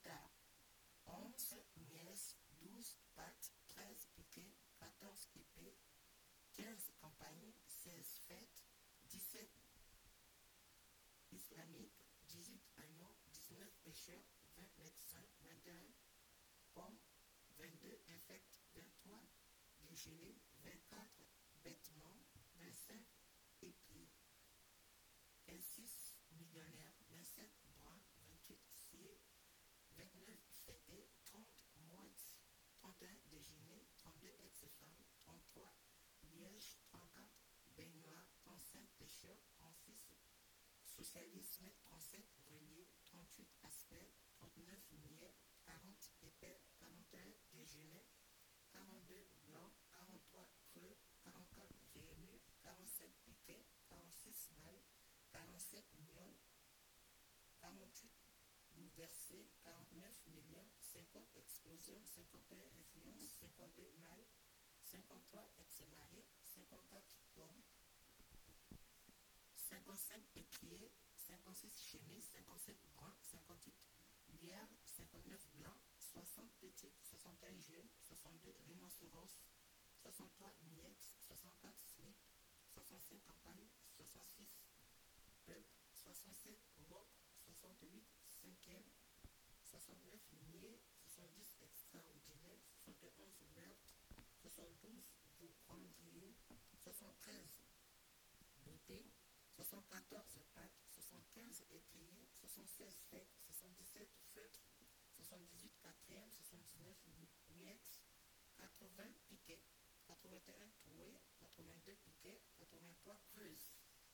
guitares, 11 miesses, 12 pattes, 13 piquets, 14 épées, 15 campagnes, 16 fêtes, 17 islamiques, 18 agneaux, 19 pêcheurs, 20 médecins, 21 pommes, 22 infects, 23 dégelés, 24 vêtements, 25 épiers, 26 millionnaires, 27 bruns, 28 sciés, 29 fêtés, 30 moites, 31 déjeuners, 32 ex-femmes, 33 lièges, 34 baignoires, 35 pêcheurs, 36 socialisme, 37 reliés, 38 aspects, 39 niais, 40 épais, 41 déjeuners, 42 blancs, 43 creux, 44 VMU, 47 piquets, 46 mâles, 47 mioles, 48 bouleversés, 49 millions, 50 explosions, 51 influences, 52 mâles, 53 ex-mariés, 54 pommes, 55 étriers, 56 chemises, 57 bruns, 58 lièvres, 59 blancs, 60 petites, 61 jeunes, 62 rhinocéros, 63 miettes, 64 slips, 65 campagnes, 66 peuples, 67 rocs, 68 cinquièmes, 69 niais, 70 extraordinaires, 71 meurtres, 72 vauprendriers, 73 beautés, 74 pattes, 75 étriers, 76 fêtes, 77 feutres, 78 quatrièmes, 79 miettes, 80 piquets, 81 trouées, 82 piquets, 83 creuses,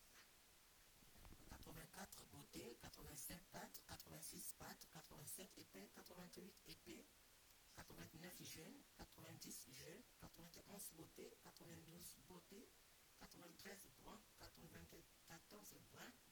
84 beautés, 85 pattes, 86 pattes, 87 épais, 88 épais, 89 jeunes, 90 jeunes, 91 beautés, 92 beautés, 93 bruns, 94 bruns,